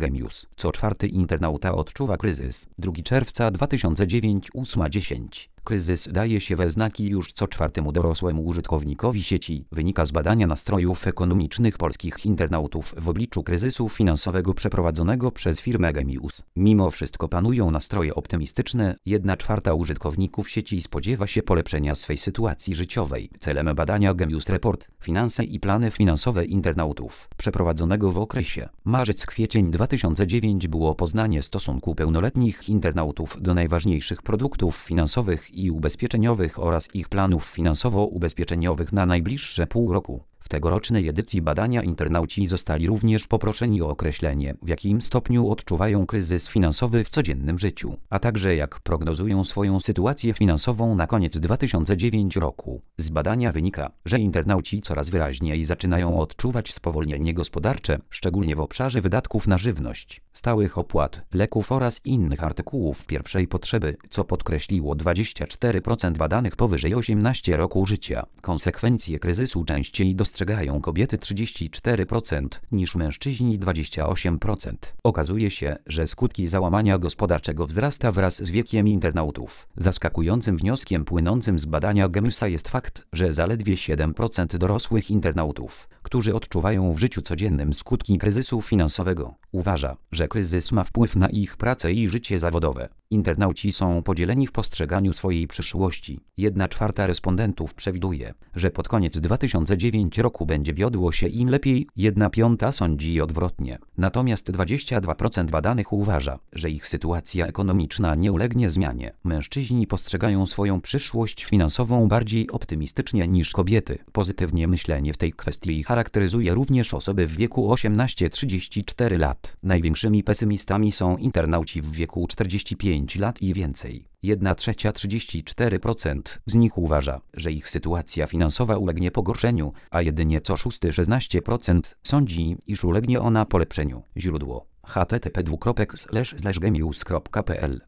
Gemius. Co czwarty internauta odczuwa kryzys. 2 czerwca 2009 8:10. Kryzys daje się we znaki już co czwartemu dorosłemu użytkownikowi sieci. Wynika z badania nastrojów ekonomicznych polskich internautów w obliczu kryzysu finansowego przeprowadzonego przez firmę Gemius. Mimo wszystko panują nastroje optymistyczne. 1/4 użytkowników sieci spodziewa się polepszenia swej sytuacji życiowej. Celem badania Gemius Report Finanse i plany finansowe internautów przeprowadzonego w okresie marzec-kwiecień 2009 było poznanie stosunku pełnoletnich internautów do najważniejszych produktów finansowych i ubezpieczeniowych oraz ich planów finansowo-ubezpieczeniowych na najbliższe pół roku. W tegorocznej edycji badania internauci zostali również poproszeni o określenie, w jakim stopniu odczuwają kryzys finansowy w codziennym życiu, a także jak prognozują swoją sytuację finansową na koniec 2009 roku. Z badania wynika, że internauci coraz wyraźniej zaczynają odczuwać spowolnienie gospodarcze, szczególnie w obszarze wydatków na żywność, stałych opłat, leków oraz innych artykułów pierwszej potrzeby, co podkreśliło 24% badanych powyżej 18 roku życia. Konsekwencje kryzysu częściej dostrzegają kobiety 34% niż mężczyźni 28%. Okazuje się, że skutki załamania gospodarczego wzrasta wraz z wiekiem internautów. Zaskakującym wnioskiem płynącym z badania Gemiusa jest fakt, że zaledwie 7% dorosłych internautów, którzy odczuwają w życiu codziennym skutki kryzysu finansowego, uważa, że kryzys ma wpływ na ich pracę i życie zawodowe. Internauci są podzieleni w postrzeganiu swojej przyszłości. 1/4 respondentów przewiduje, że pod koniec 2009 roku będzie wiodło się im lepiej, 1/5 sądzi odwrotnie. Natomiast 22% badanych uważa, że ich sytuacja ekonomiczna nie ulegnie zmianie. Mężczyźni postrzegają swoją przyszłość finansową bardziej optymistycznie niż kobiety. Pozytywnie myślenie w tej kwestii charakteryzuje również osoby w wieku 18-34 lat. Największymi pesymistami są internauci w wieku 45 lat i więcej. 1/3 34% z nich uważa, że ich sytuacja finansowa ulegnie pogorszeniu, a jedynie co 6 16% sądzi, iż ulegnie ona polepszeniu. Źródło: http://gemius.pl